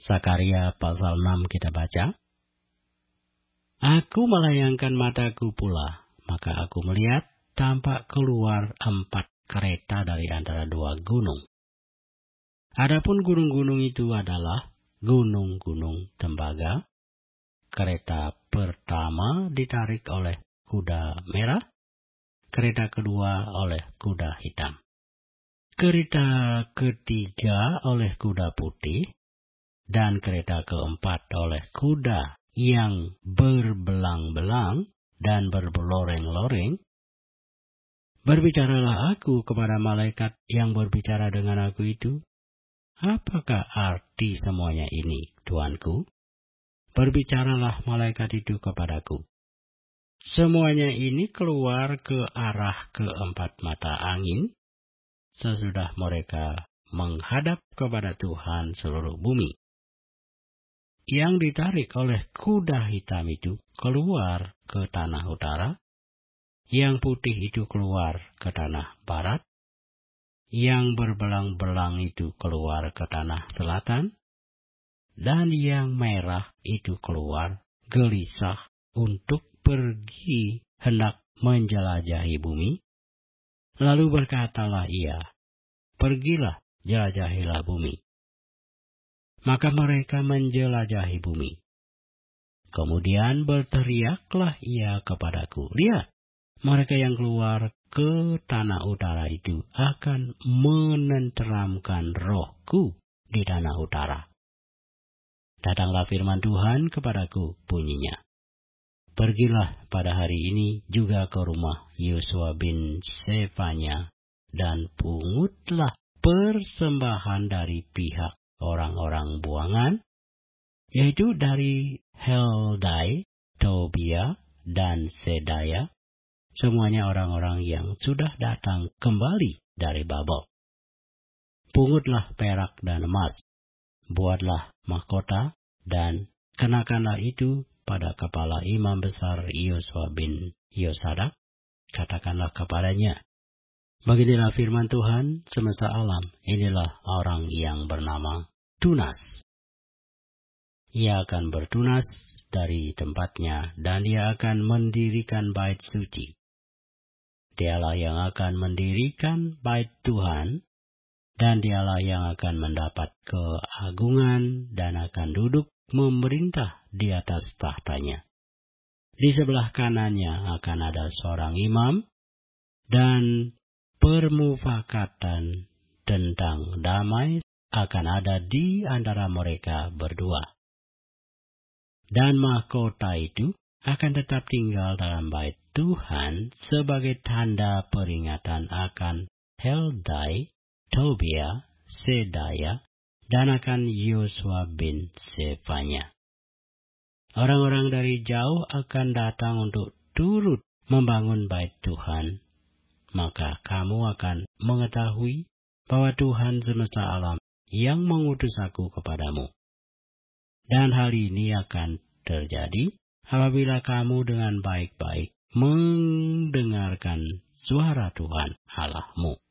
Sakaria pasal 6 kita baca. Aku melayangkan mataku pula, maka aku melihat tampak keluar 4 kereta dari antara 2 gunung. Adapun gunung-gunung itu adalah gunung-gunung tembaga. Kereta pertama ditarik oleh kuda merah, kereta kedua oleh kuda hitam. Kereta ketiga oleh kuda putih, dan kereta keempat oleh kuda yang berbelang-belang dan berloreng-loreng. Berbicaralah aku kepada malaikat yang berbicara dengan aku itu. Apakah arti semuanya ini, Tuanku? Berbicaralah malaikat itu kepadaku. Semuanya ini keluar ke arah keempat mata angin, sesudah mereka menghadap kepada Tuhan seluruh bumi. Yang ditarik oleh kuda hitam itu keluar ke tanah utara, yang putih itu keluar ke tanah barat, yang berbelang-belang itu keluar ke tanah selatan, dan yang merah itu keluar gelisah untuk pergi hendak menjelajahi bumi. Lalu berkatalah ia, pergilah, jelajahilah bumi. Maka mereka menjelajahi bumi. Kemudian berteriaklah ia kepadaku, lihat, mereka yang keluar ke tanah utara itu akan menenteramkan rohku di tanah utara. Datanglah firman Tuhan kepadaku bunyinya. Pergilah pada hari ini juga ke rumah Yosua bin Sefanya dan pungutlah persembahan dari pihak orang-orang buangan, yaitu dari Heldai, Tobia, dan Sedaya, semuanya orang-orang yang sudah datang kembali dari Babel. Pungutlah perak dan emas, buatlah mahkota, dan kenakanlah itu pada kepala imam besar Yosua bin Yosadak. Katakanlah kepadanya, beginilah firman Tuhan semesta alam, inilah orang yang bernama Tunas. Ia akan bertunas dari tempatnya, dan ia akan mendirikan bait suci. Dialah yang akan mendirikan bait Tuhan, dan dialah yang akan mendapat keagungan dan akan duduk memerintah di atas tahtanya. Di sebelah kanannya akan ada seorang imam, dan permufakatan tentang damai akan ada di antara mereka berdua. Dan mahkota itu akan tetap tinggal dalam bait Tuhan sebagai tanda peringatan akan Heldai, Tobia, Sedaya, dan akan Yosua bin Sefanya. Orang-orang dari jauh akan datang untuk turut membangun bait Tuhan. Maka kamu akan mengetahui bahwa Tuhan semesta alam yang mengutus aku kepadamu. Dan hal ini akan terjadi apabila kamu dengan baik-baik mendengarkan suara Tuhan Allahmu.